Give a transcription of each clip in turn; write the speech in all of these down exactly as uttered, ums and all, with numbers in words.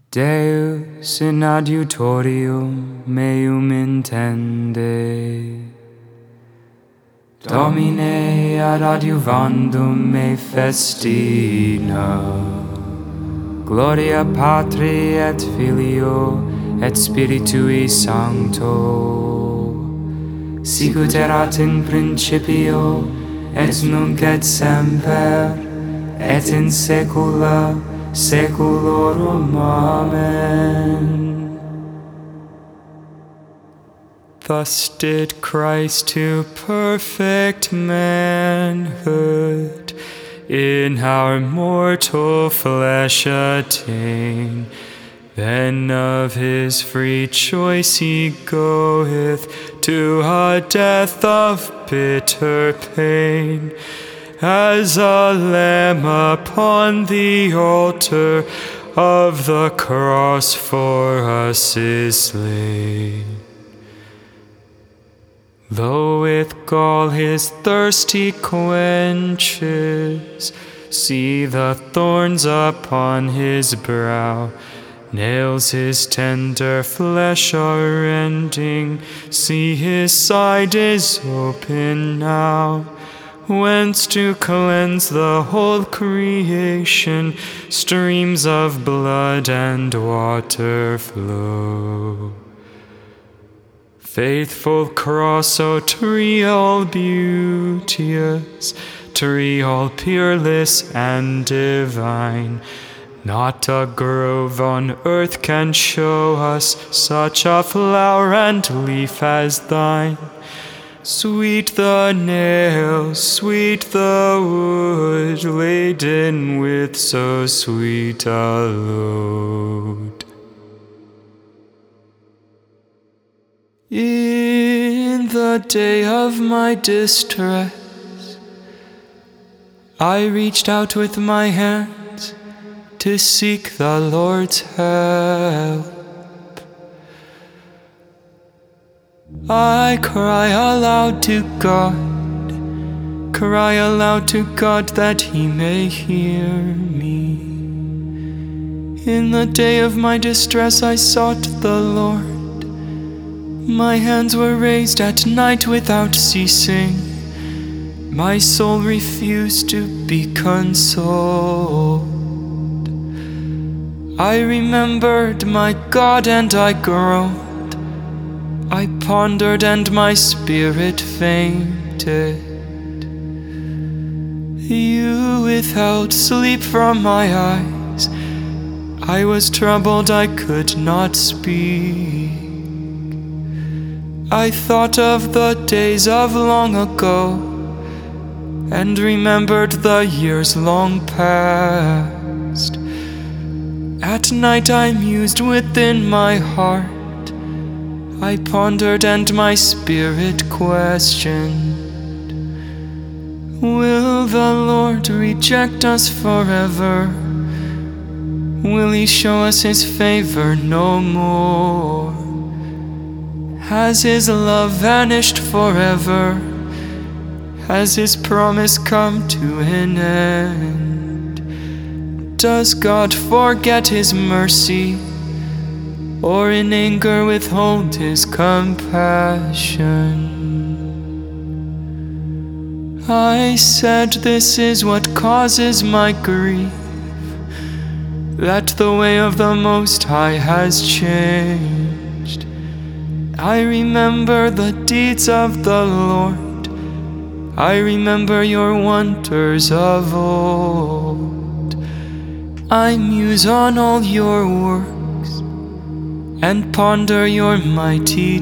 Deus in adiutorium meum intende, Domine ad adiuvandum me festina, Gloria Patri et Filio et Spiritui Sancto, sicut erat in principio, et nunc et semper, et in saecula saeculorum. Amen. Thus did Christ to perfect manhood in our mortal flesh attain. Then of his free choice he goeth to a death of bitter pain, as a lamb upon the altar of the cross for us is slain. Though with gall his thirst he quenches, see the thorns upon his brow, nails his tender flesh are rending, see his side is open now, whence to cleanse the whole creation streams of blood and water flow. Faithful cross, O tree all beauteous, tree all peerless and divine, not a grove on earth can show us such a flower and leaf as thine. Sweet the nails, sweet the wood, laden with so sweet a load. In the day of my distress, I reached out with my hands to seek the Lord's help. I cry aloud to God, cry aloud to God that he may hear me. In the day of my distress I sought the Lord. My hands were raised at night without ceasing. My soul refused to be consoled. I remembered my God and I groaned. I pondered and my spirit fainted. You withheld sleep from my eyes. I was troubled, I could not speak. I thought of the days of long ago, and remembered the years long past. At night I mused within my heart. I pondered and my spirit questioned. Will the Lord reject us forever? Will he show us his favor no more? Has his love vanished forever? Has his promise come to an end? Does God forget his mercy, or in anger withhold his compassion? I said, this is what causes my grief, that the way of the Most High has changed. I remember the deeds of the Lord, I remember your wonders of old. I muse on all your works, and ponder your mighty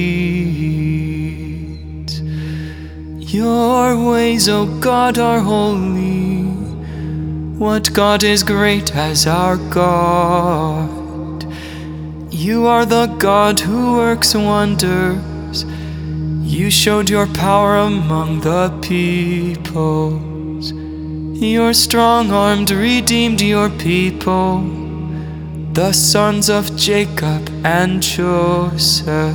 deeds. Your ways, O God, are holy. What God is great as our God? You are the God who works wonders. You showed your power among the peoples. Your strong arm redeemed your people, the sons of Jacob and Joseph.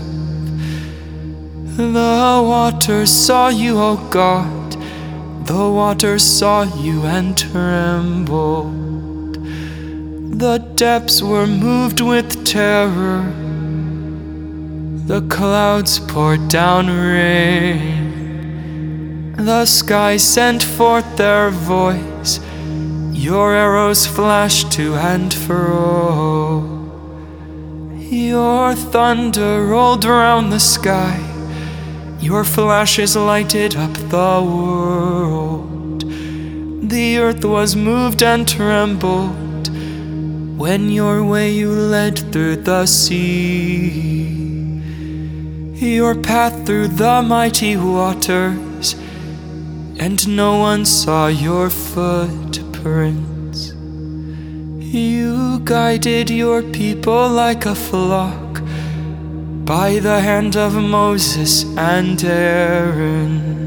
The waters saw you, O God, the waters saw you and trembled. The depths were moved with terror. The clouds poured down rain. The sky sent forth their voice. Your arrows flashed to and fro. Your thunder rolled round the sky. Your flashes lighted up the world. The earth was moved and trembled when your way you led through the sea. Your path through the mighty waters, and no one saw your footprints. You guided your people like a flock by the hand of Moses and Aaron.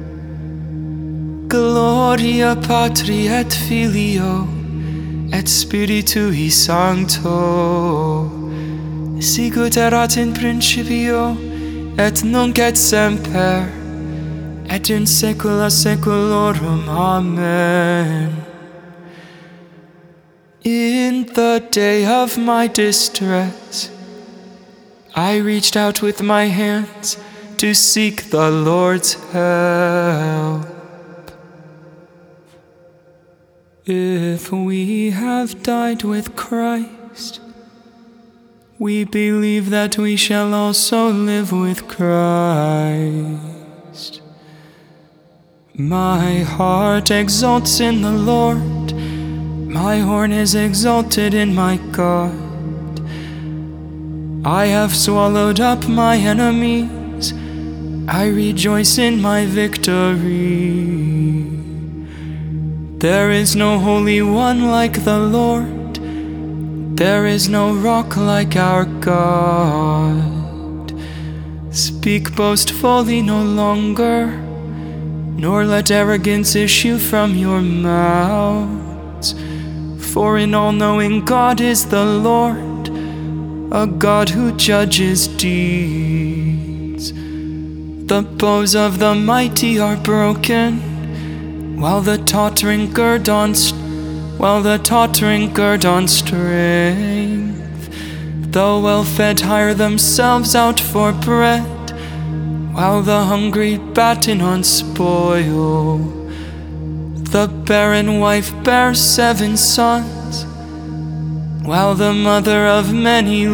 Gloria Patri et Filio et Spiritui Sancto, sicut erat in principio et nunc et semper et in saecula saeculorum. Amen. In the day of my distress, I reached out with my hands to seek the Lord's help. If we have died with Christ, we believe that we shall also live with Christ. My heart exalts in the Lord, my horn is exalted in my God. I have swallowed up my enemies, I rejoice in my victory. There is no Holy One like the Lord, there is no rock like our God. Speak boastfully no longer, nor let arrogance issue from your mouths. For an all-knowing God is the Lord, a God who judges deeds. The bows of the mighty are broken, while the tottering gird on st- while the tottering gird on strength. The well-fed hire themselves out for bread, while the hungry batten on spoil. The barren wife bears seven sons, while the mother of many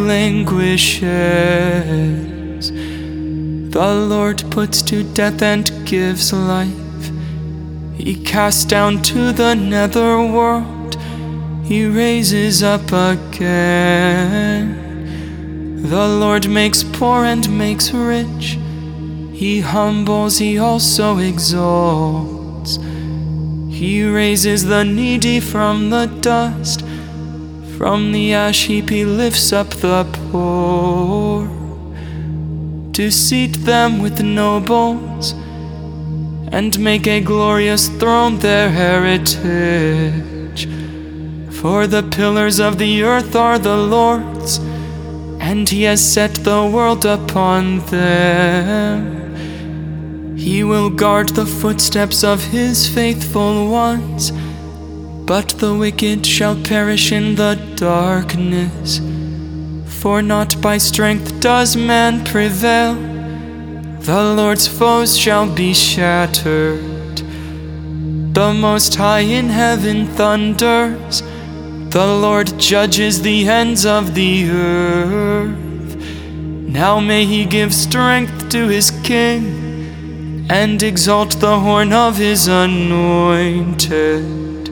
languishes. The Lord puts to death and gives life. He casts down to the nether world, he raises up again. The Lord makes poor and makes rich, he humbles, he also exalts. He raises the needy from the dust, from the ash heap he lifts up the poor, to seat them with nobles, and make a glorious throne their heritage. For the pillars of the earth are the Lord's, and he has set the world upon them. He will guard the footsteps of his faithful ones, but the wicked shall perish in the darkness. For not by strength does man prevail, the Lord's foes shall be shattered. The Most High in heaven thunders, the Lord judges the ends of the earth. Now may he give strength to his king, and exalt the horn of his anointed.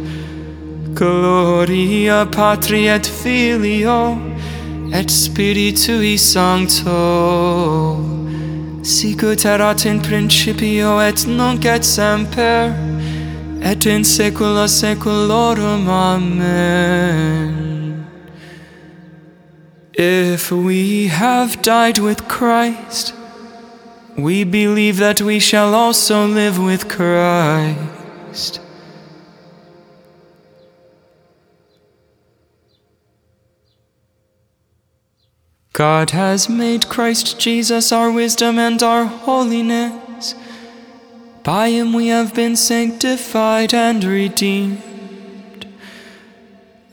Gloria Patri et Filio et Spiritui Sancto, sicut erat in principio et nunc et semper et in saecula saeculorum. Amen. If we have died with Christ, we believe that we shall also live with Christ. God has made Christ Jesus our wisdom and our holiness. By him we have been sanctified and redeemed.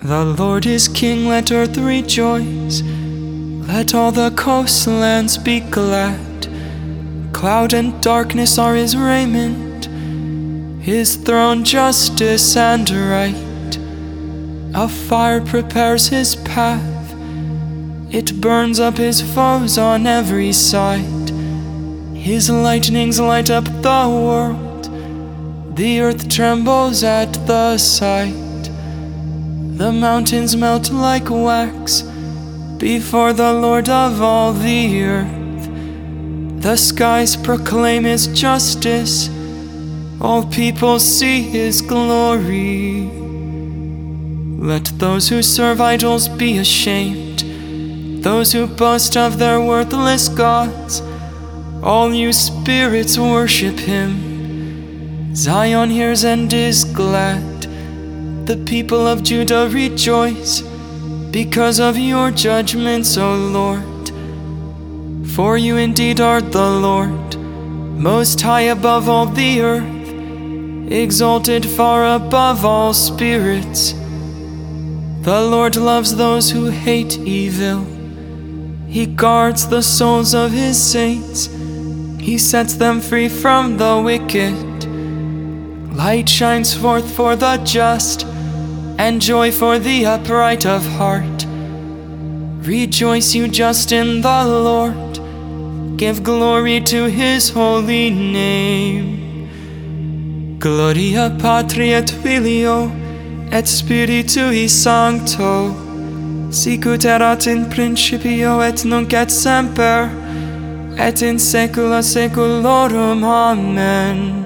The Lord is King, let earth rejoice. Let all the coastlands be glad. Cloud and darkness are his raiment, his throne justice and right. A fire prepares his path, it burns up his foes on every side. His lightnings light up the world, the earth trembles at the sight. The mountains melt like wax before the Lord of all the earth. The skies proclaim his justice, all people see his glory. Let those who serve idols be ashamed, those who boast of their worthless gods. All you spirits worship him. Zion hears and is glad. The people of Judah rejoice because of your judgments, O Lord. For you indeed are the Lord, most high above all the earth, exalted far above all spirits. The Lord loves those who hate evil. He guards the souls of his saints. He sets them free from the wicked. Light shines forth for the just, and joy for the upright of heart. Rejoice, you just, in the Lord. Give glory to his holy name. Gloria Patri et Filio et Spiritui Sancto, sicut erat in principio et nunc et semper, et in saecula saeculorum. Amen.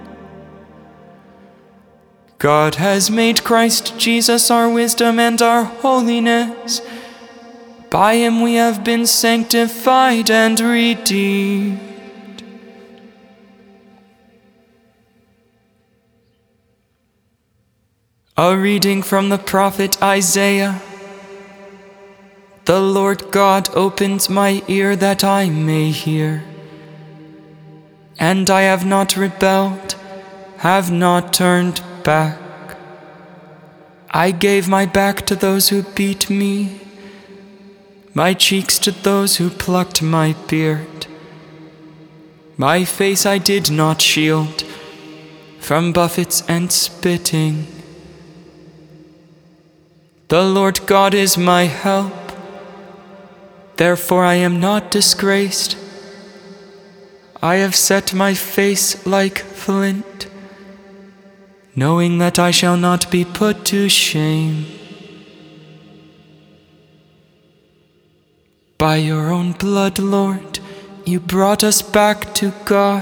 God has made Christ Jesus our wisdom and our holiness. By him we have been sanctified and redeemed. A reading from the prophet Isaiah. The Lord God opens my ear that I may hear. And I have not rebelled, have not turned back. I gave my back to those who beat me, my cheeks to those who plucked my beard. My face I did not shield from buffets and spitting. The Lord God is my help, therefore I am not disgraced. I have set my face like flint, knowing that I shall not be put to shame. By your own blood, Lord, you brought us back to God.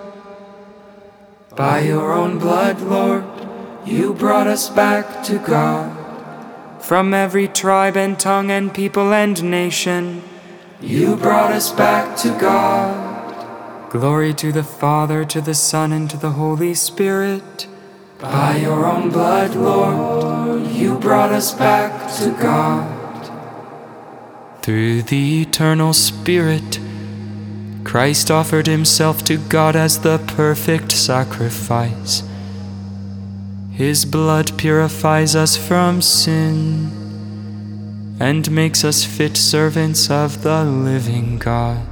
By your own blood, Lord, you brought us back to God. From every tribe and tongue and people and nation, you brought us back to God. Glory to the Father, to the Son, and to the Holy Spirit. By your own blood, Lord, you brought us back to God. Through the eternal Spirit, Christ offered himself to God as the perfect sacrifice. His blood purifies us from sin and makes us fit servants of the living God.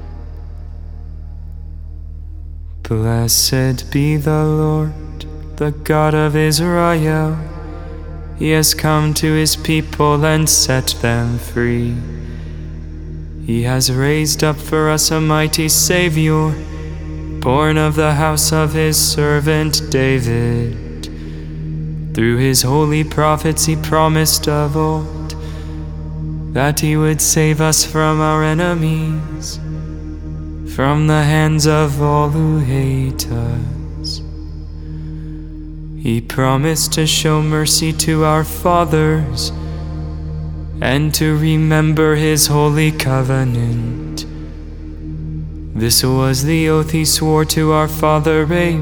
Blessed be the Lord, the God of Israel. He has come to his people and set them free. He has raised up for us a mighty Savior, born of the house of his servant David. Through his holy prophets he promised of old that he would save us from our enemies, from the hands of all who hate us. He promised to show mercy to our fathers and to remember his holy covenant. This was the oath he swore to our father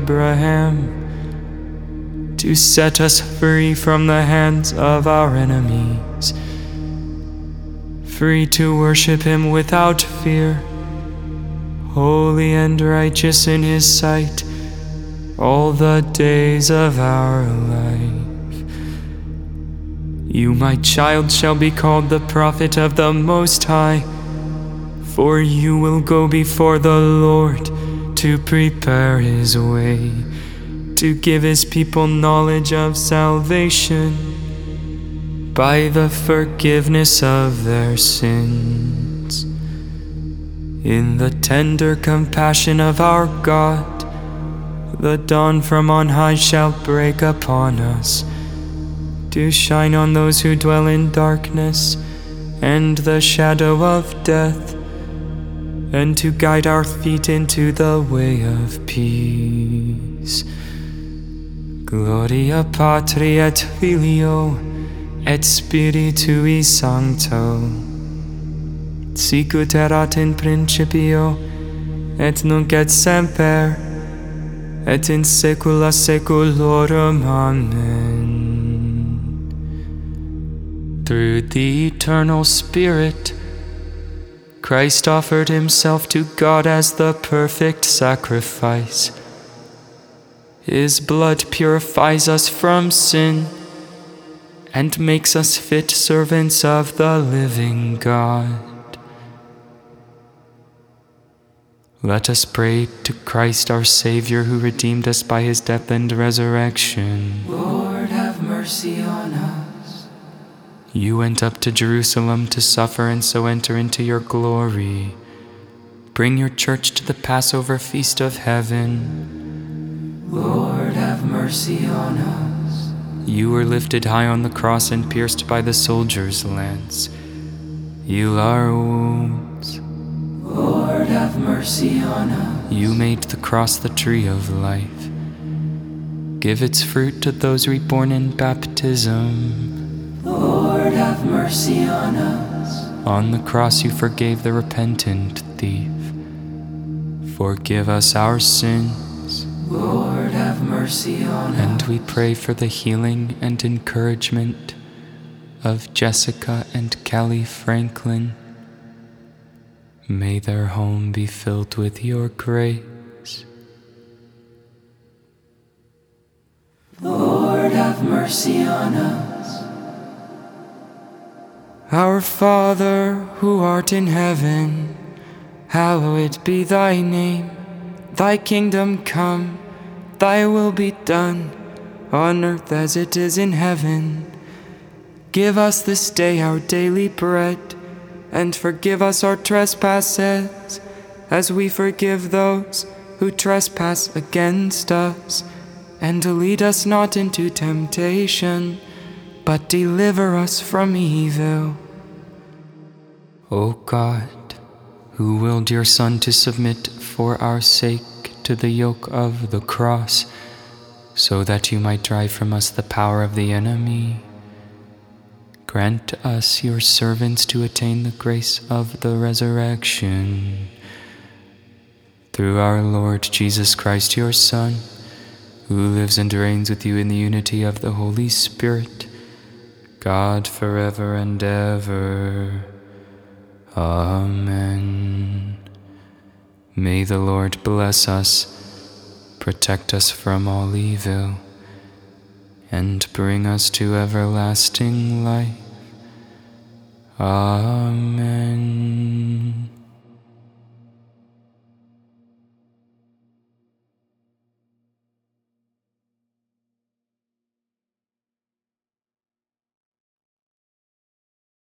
Abraham, to set us free from the hands of our enemies, free to worship him without fear, holy and righteous in his sight all the days of our life. You, my child, shall be called the prophet of the Most High, for you will go before the Lord to prepare his way, to give his people knowledge of salvation by the forgiveness of their sins. In the tender compassion of our God, the dawn from on high shall break upon us, to shine on those who dwell in darkness and the shadow of death, and to guide our feet into the way of peace. Gloria Patri et Filio et Spiritui Sancto, sicut erat in principio et nunc et semper et in saecula saeculorum. Amen. Through the eternal Spirit, Christ offered himself to God as the perfect sacrifice. His blood purifies us from sin and makes us fit servants of the living God. Let us pray to Christ our Savior, who redeemed us by his death and resurrection. Lord, have mercy on us. You went up to Jerusalem to suffer and so enter into your glory. Bring your church to the Passover feast of heaven. Lord, have mercy on us. You were lifted high on the cross and pierced by the soldier's lance. Heal our wounds. Lord, have mercy on us. You made the cross the tree of life. Give its fruit to those reborn in baptism. Lord, have mercy on us. On the cross you forgave the repentant thief. Forgive us our sins. Lord, have mercy on us. And we pray for the healing and encouragement of Jessica and Kelly Franklin. May their home be filled with your grace. Lord, have mercy on us. Our Father, who art in heaven, hallowed be thy name. Thy kingdom come, thy will be done, on earth as it is in heaven. Give us this day our daily bread, and forgive us our trespasses, as we forgive those who trespass against us. And lead us not into temptation, but deliver us from evil. O God, who willed your Son to submit for our sake to the yoke of the cross, so that you might drive from us the power of the enemy, grant us, your servants, to attain the grace of the resurrection. Through our Lord Jesus Christ, your Son, who lives and reigns with you in the unity of the Holy Spirit, God, forever and ever. Amen. May the Lord bless us, protect us from all evil, and bring us to everlasting life. Amen.